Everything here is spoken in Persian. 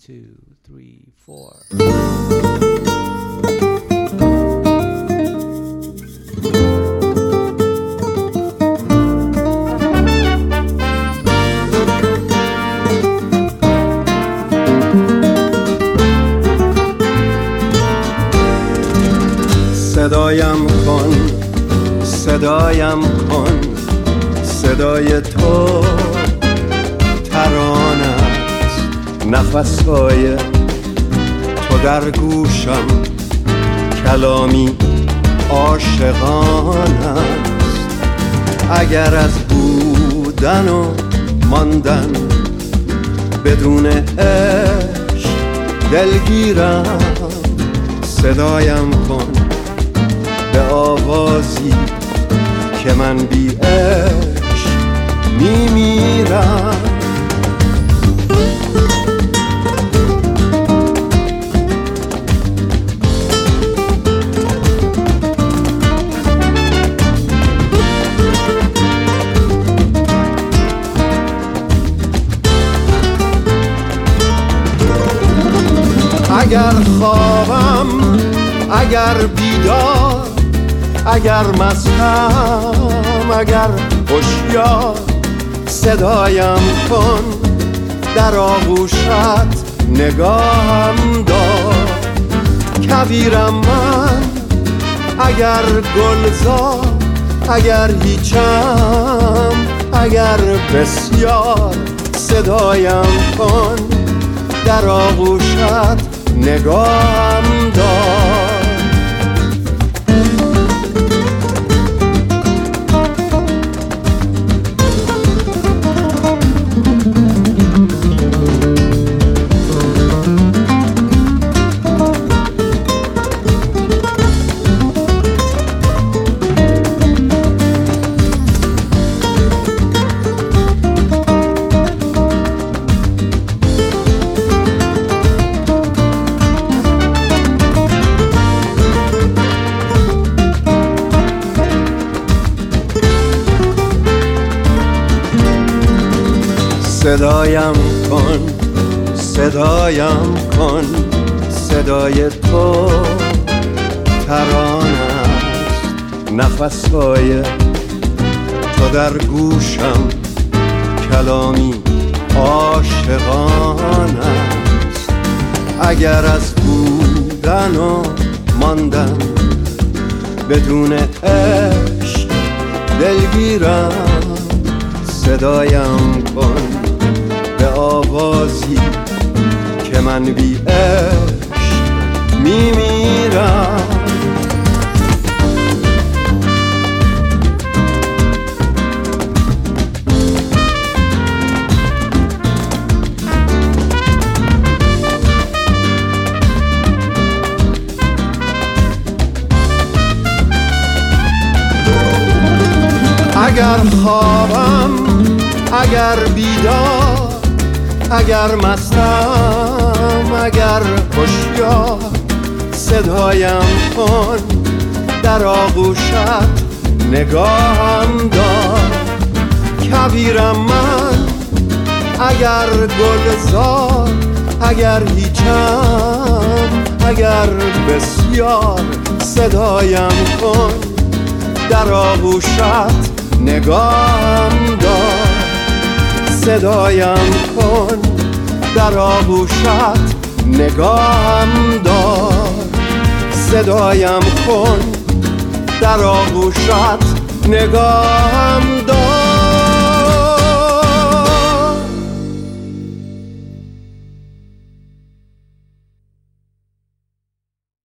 2, 3, 4. صدایم کن، صدایم کن، صدای تو ترانه است، نفسهای تو در گوشم، کلامی عاشقانه است. اگر از بودن و ماندن بدون عشق دلگیرم، صدایم کن به آوازی که من بی عشق میمیرم. اگر خوابم، اگر بیدار، اگر مستم، اگر هوشیار، صدایم کن، در آغوشت نگاهم دار. کویرم من، اگر گلزار، اگر هیچم، اگر بسیار، صدایم کن، در آغوشت نگاهم دار. صدایم کن، صدایم کن، صدای تو ترانه است، نفسهای تو در گوشم، کلامی عاشقانه است. اگر از بودن و ماندن بدون عشق دلگیرم، صدایم کن به آوازی که من بی عشق میمیرم. اگر خوابم، اگر بیدار، اگر مستم، اگر هوشیار، صدایم کن، در آغوشت نگاهم دار. کویرم من، اگر گلزار، اگر هیچم، اگر بسیار، صدایم کن، در آغوشت نگاهم دار. صدایم کن، در آغوشت نگاهم دار. صدایم کن، در آغوشت نگاهم